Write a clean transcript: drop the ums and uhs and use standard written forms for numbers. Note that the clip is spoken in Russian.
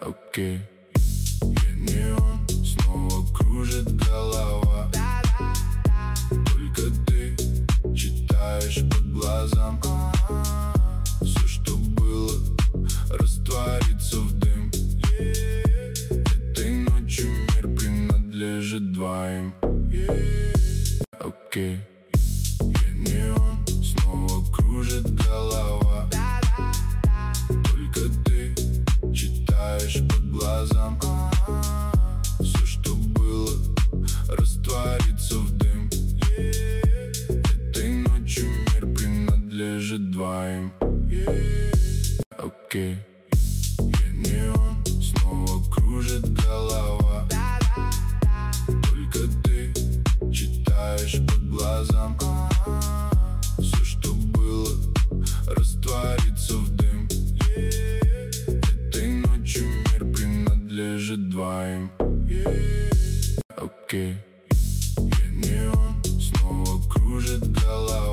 окей. Я не он, снова кружит голова. Только ты читаешь под глазам. Все, что было, растворится в дым. Этой ночью мир принадлежит двоим. Окей. Я не он, снова кружит голова. Только ты читаешь под глазам. Все, что было, растворится в дым. Этой ночью мир принадлежит двоим. Окей. Я не он, снова кружит голова. Только ты читаешь под глазам. Все, что было, растворится в дым. Этой ночью мир принадлежит двоим. Окей. Я не он, снова кружит голова.